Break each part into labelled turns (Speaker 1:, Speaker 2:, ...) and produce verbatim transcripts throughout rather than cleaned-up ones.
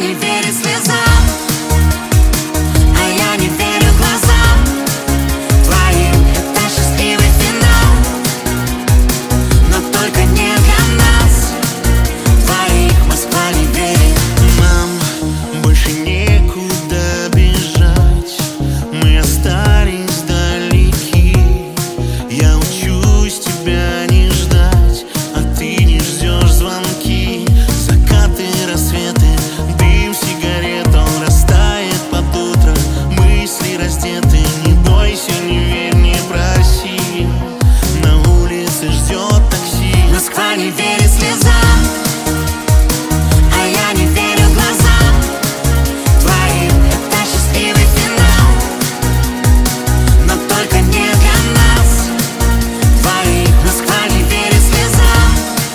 Speaker 1: не верит слезам, а я не верю глазам твоим. Это счастливый финал, но только не для нас двоих. Москва не верит.
Speaker 2: Нам больше некуда бежать, мы остались далеки. Я учусь тебя не ждать, а ты не ждешь звонки. Закаты, рассветы, дым сигарет, он растает под утро. Мысли раздеты, не бойся, не верь, не проси. На улице ждет такси.
Speaker 1: Москва не верит слезам, а я не верю глазам твоим. Это счастливый финал, но только не для нас двоих. Москва не верит слезам,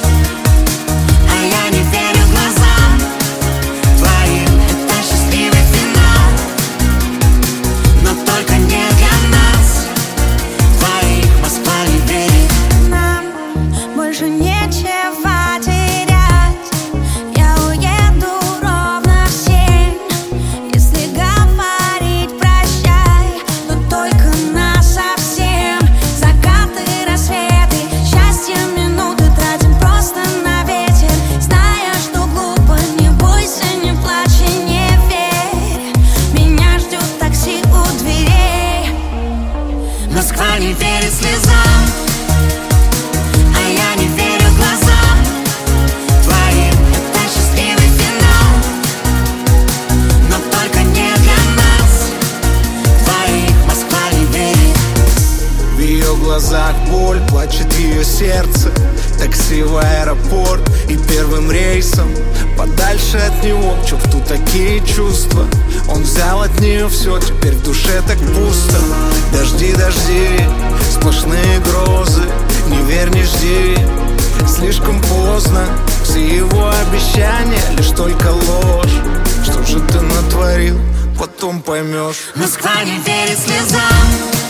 Speaker 1: а я не верю глазам твоим. Это счастливый финал, но только не для нас двоих. Москва не верит.
Speaker 3: Нам больше нечего терять. Я уеду ровно в семь. Если говорить прощай, то только насовсем. Закаты, рассветы, счастье, минуты тратим просто на ветер. Зная, что глупо, не бойся, не плачь и не верь. Меня ждет такси у дверей.
Speaker 1: Москва не верит слезам, а я не верю глазам твоим. Это счастливый финал, но только не для нас двоих. Москва не верит.
Speaker 4: В ее глазах боль, плачет ее сердце. Такси в аэропорт и первым рейсом подальше от него. Чувствую такие чувства. Он взял от нее все, теперь в душе так пусто. Дожди, дожди, сплошные грозы. Не верь, не жди, слишком поздно. Все его обещания лишь только ложь. Что же ты натворил, потом поймешь.
Speaker 1: Москва не верит слезам,